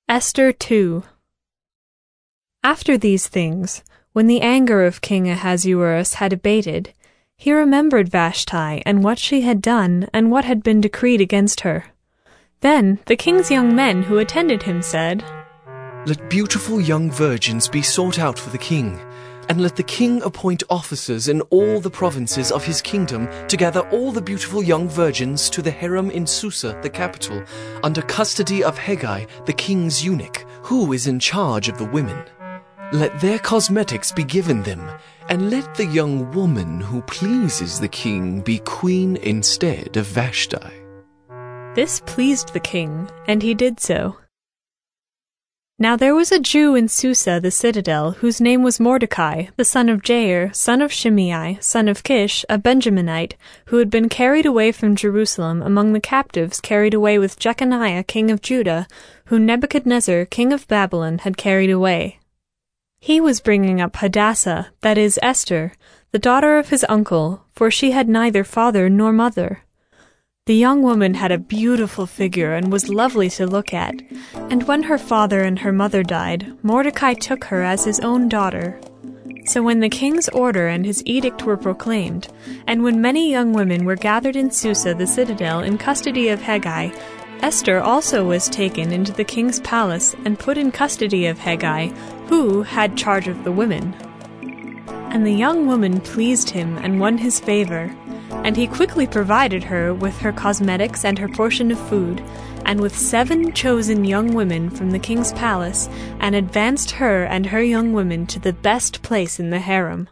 Esther 2. After these things, when the anger of King Ahasuerus had abated, he remembered Vashti and what she had done and what had been decreed against her. Then the king's young men who attended him said, "Let beautiful young virgins be sought out for the king, and let the king appoint officers in all the provinces of his kingdom to gather all the beautiful young virgins to the harem in Susa, the capital, under custody of Hegai, the king's eunuch, who is in charge of the women. Let their cosmetics be given them, and let the young woman who pleases the king be queen instead of Vashti." This pleased the king, and he did so. Now there was a Jew in Susa the citadel, whose name was Mordecai, the son of Jair, son of Shimei, son of Kish, a Benjaminite, who had been carried away from Jerusalem among the captives carried away with Jeconiah king of Judah, who Nebuchadnezzar king of Babylon had carried away. He was bringing up Hadassah, that is Esther, the daughter of his uncle, for she had neither father nor mother. The young woman had a beautiful figure and was lovely to look at, and when her father and her mother died, Mordecai took her as his own daughter. So when the king's order and his edict were proclaimed, and when many young women were gathered in Susa the citadel in custody of Hegai, Esther also was taken into the king's palace and put in custody of Hegai, who had charge of the women. And the young woman pleased him and won his favor, and he quickly provided her with her cosmetics and her portion of food, and with 7 chosen young women from the king's palace, and advanced her and her young women to the best place in the harem.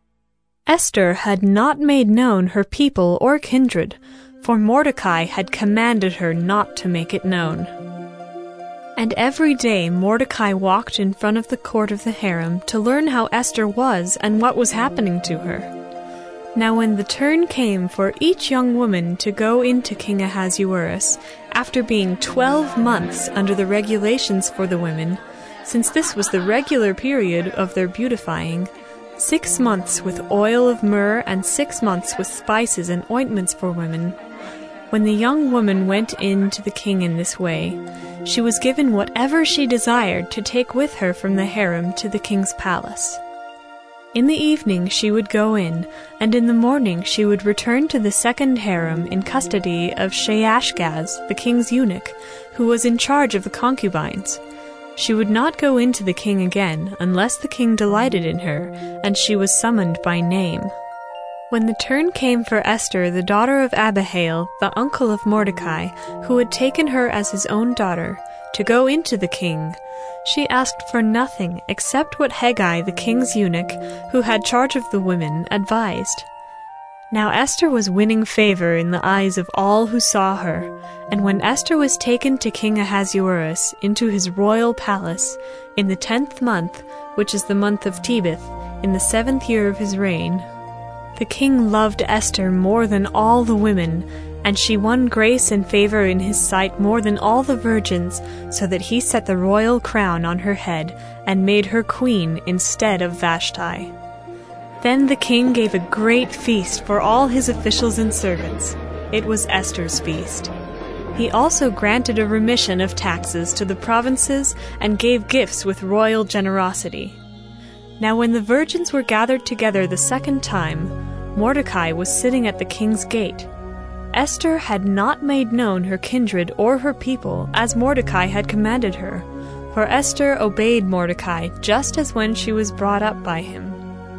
Esther had not made known her people or kindred, for Mordecai had commanded her not to make it known. And every day Mordecai walked in front of the court of the harem to learn how Esther was and what was happening to her. Now when the turn came for each young woman to go into King Ahasuerus, after being 12 months under the regulations for the women, since this was the regular period of their beautifying, 6 months with oil of myrrh and 6 months with spices and ointments for women, when the young woman went in to the king in this way, she was given whatever she desired to take with her from the harem to the king's palace. In the evening she would go in, and in the morning she would return to the second harem in custody of Shaashgaz, the king's eunuch, who was in charge of the concubines. She would not go in to the king again unless the king delighted in her, and she was summoned by name. When the turn came for Esther, the daughter of Abihail, the uncle of Mordecai, who had taken her as his own daughter, to go into the king, she asked for nothing except what Hegai, the king's eunuch, who had charge of the women, advised. Now Esther was winning favor in the eyes of all who saw her, and when Esther was taken to King Ahasuerus into his royal palace, in the 10th month, which is the month of Tebeth, in the 7th year of his reign, the king loved Esther more than all the women, and she won grace and favor in his sight more than all the virgins, so that he set the royal crown on her head, and made her queen instead of Vashti. Then the king gave a great feast for all his officials and servants. It was Esther's feast. He also granted a remission of taxes to the provinces, and gave gifts with royal generosity. Now when the virgins were gathered together the second time, Mordecai was sitting at the king's gate. Esther had not made known her kindred or her people, as Mordecai had commanded her, for Esther obeyed Mordecai just as when she was brought up by him.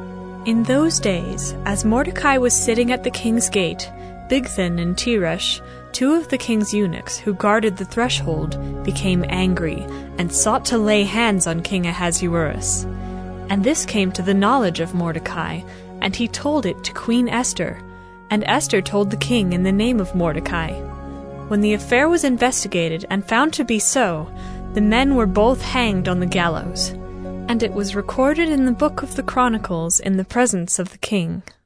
In those days, as Mordecai was sitting at the king's gate, Bigthan and Teresh, 2 of the king's eunuchs who guarded the threshold, became angry, and sought to lay hands on King Ahasuerus. And this came to the knowledge of Mordecai, and he told it to Queen Esther, and Esther told the king in the name of Mordecai. When the affair was investigated and found to be so, the men were both hanged on the gallows. And it was recorded in the book of the Chronicles in the presence of the king.